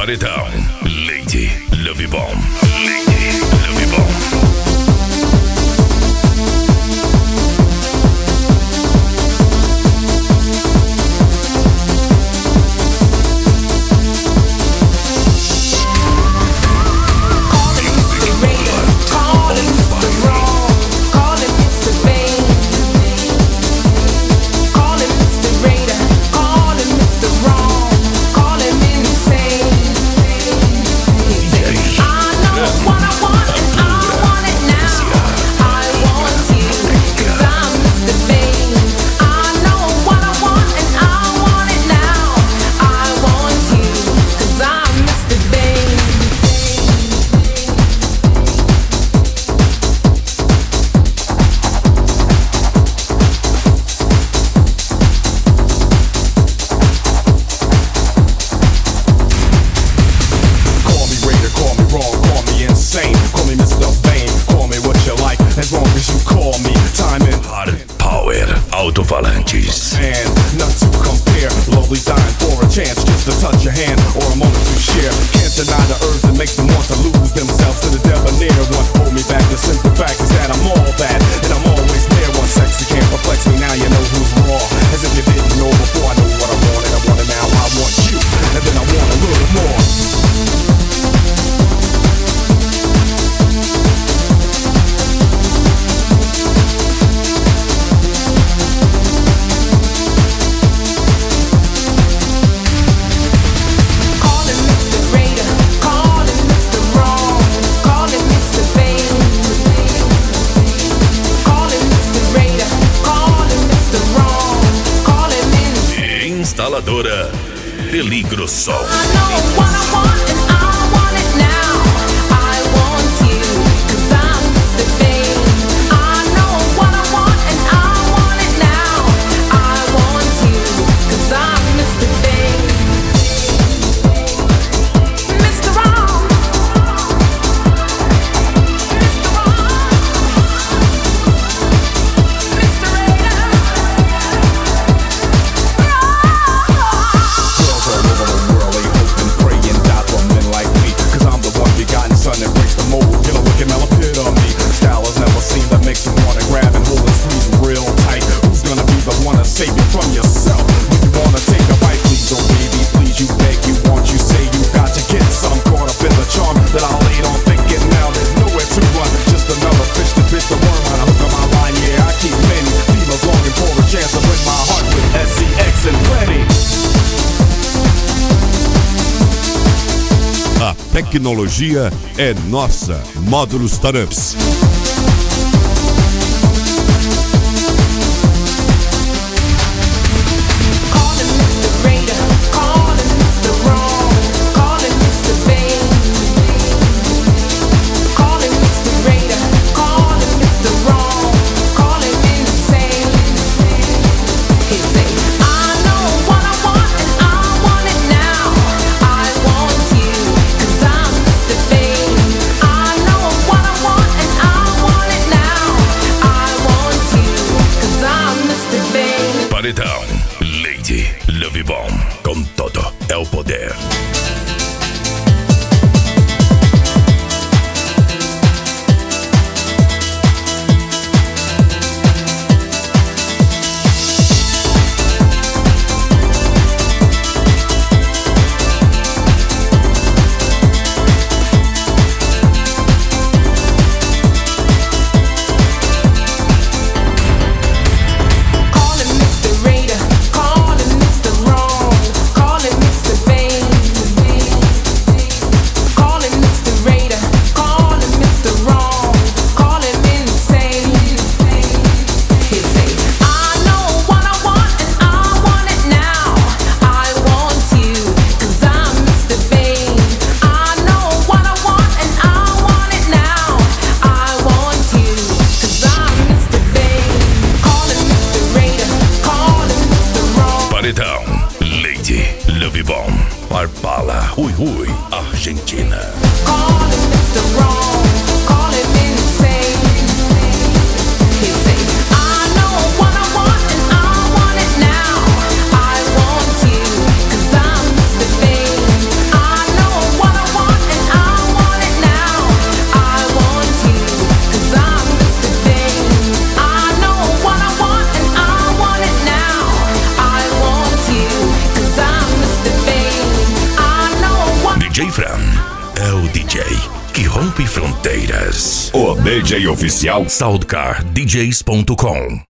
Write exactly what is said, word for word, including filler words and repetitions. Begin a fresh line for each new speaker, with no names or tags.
Paredão, Lady Love Bomb. Lady Love Bomb. Alto-falantes.
And not to compare, lovely dying for a chance just to touch your hand or a moment to share. Can't deny the urge that makes them want to lose themselves to the debonair one. Hold me back, the simple fact is that I'm all that, and I'm always there. One sexy can't perplex me, now you know who's raw. As if you didn't know before, I know what I want and I want it now. I want you, and then I want a little more.
Instaladora Peligro Sol.
Tecnologia é nossa. Módulos Startups.
Paredão, Lady Love Bomb. Com todo é o poder. Lady Love Bomb. Farpala, Ui Ui, Argentina.
I know
D J Fran é o D J que rompe fronteiras.
O D J oficial
soundcar d js ponto com